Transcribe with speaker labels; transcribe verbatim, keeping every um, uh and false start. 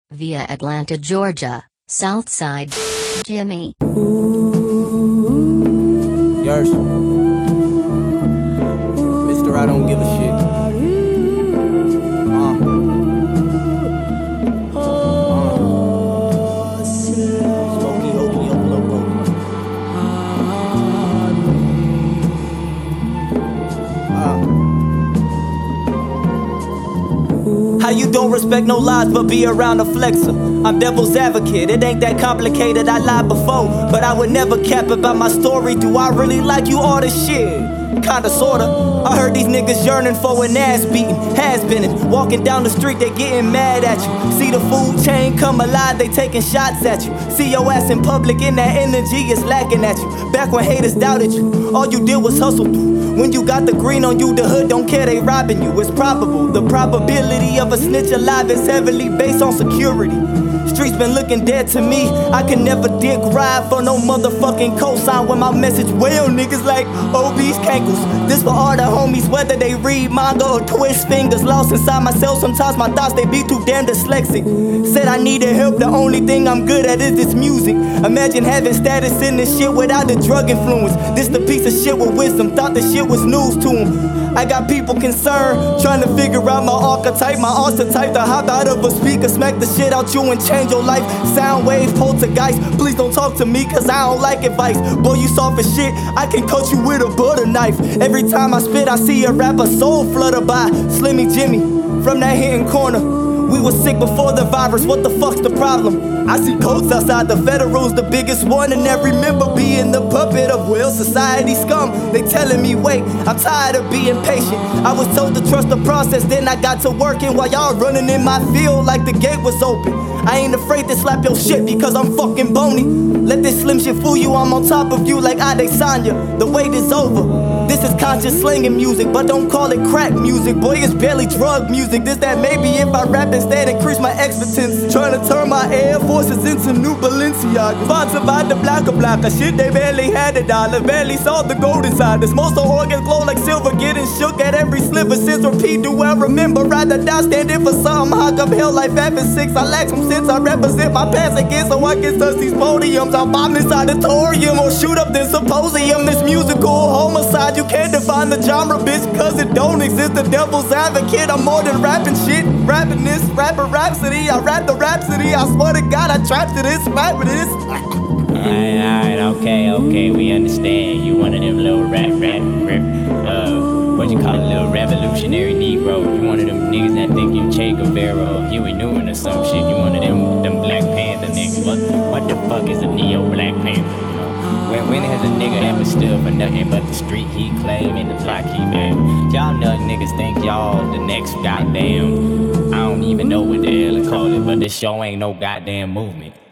Speaker 1: Via Atlanta, Georgia, Southside Jimmy.
Speaker 2: Yours. Mister I don't give a shit. Uh. Uh. Smokey Hokey Yoke Loco. How you don't respect no lies but be around a flexer? I'm devil's advocate, it ain't that complicated, I lied before, but I would never cap about my story. Do I really like you all this shit? Kinda sorta. I heard these niggas yearning for an ass beating, has been walking down the street, they getting mad at you. See the food chain come alive, they taking shots at you. See your ass in public and that energy is lacking at you. Back when haters doubted you, all you did was hustle through. When you got the green on you, the hood don't care, they robbing you. It's probable, the probability of a snitch alive is heavily based on security. Streets been looking dead to me. I can never dick ride for no motherfucking cosign when my message well niggas like obese cankles. This for all the homies, whether they read manga or twist fingers. Lost inside myself, sometimes my thoughts they be too damn dyslexic. Said I needed help, the only thing I'm good at is this music. Imagine having status in this shit without the drug influence. This the piece of shit with wisdom, thought the shit was news to him. I got people concerned, trying to figure out my archetype, my archetype to hop out of a speaker, smack the shit out you and change your life. Sound wave, poltergeist, please don't talk to me cause I don't like advice. Boy, you soft as shit, I can cut you with a butter knife. Every time I spit, I see a rapper soul flutter by. Slimmy Jimmy, from that hidden corner. We was sick before the virus, what the fuck's the problem? I see coats outside, the federal's the biggest one. And I remember being the puppet of well society scum. They telling me wait, I'm tired of being patient. I was told to trust the process, then I got to working while y'all running in my field like the gate was open. I ain't afraid to slap your shit because I'm fucking bony. Let this slim shit fool you, I'm on top of you like Adesanya. The wait is over. This is conscious slinging music, but don't call it crack music. Boy, it's barely drug music. This that maybe if I rap instead increase my expectance. Trying to turn my Air Forces into new Balenciaga. Sponsored by the Blacka Blacka. Shit, they barely had a dollar. Barely saw the gold inside this. Most of organs glow like silver, getting shook at every sliver. Since repeat, do I remember? Rather die standing for something. Hawk up hell like Fab and Six. I lack some sense, I represent my past again, so I can touch these podiums. I'll bomb this auditorium or shoot up this symposium. This musical homicide. You can't define the genre, bitch, cause it don't exist. The devil's advocate, I'm more than rapping shit. Rapping this, rapper rhapsody. I rap the rhapsody. I swear to God, I trapped to this, rap with this.
Speaker 3: Alright, alright, okay, okay, we understand. You one of them little rap, rap, rap, uh, what you call it, little revolutionary Negro. You one of them niggas that think you Che Guevara or Huey Newman or some shit. You one of them, them Black Panther niggas. What, what the fuck is a neo-Black Panther? When, when has a nigga ever stood for nothing but the street he claimed and the block he made? Y'all know niggas think y'all the next goddamn, I don't even know what the hell to call it, but this show ain't no goddamn movement.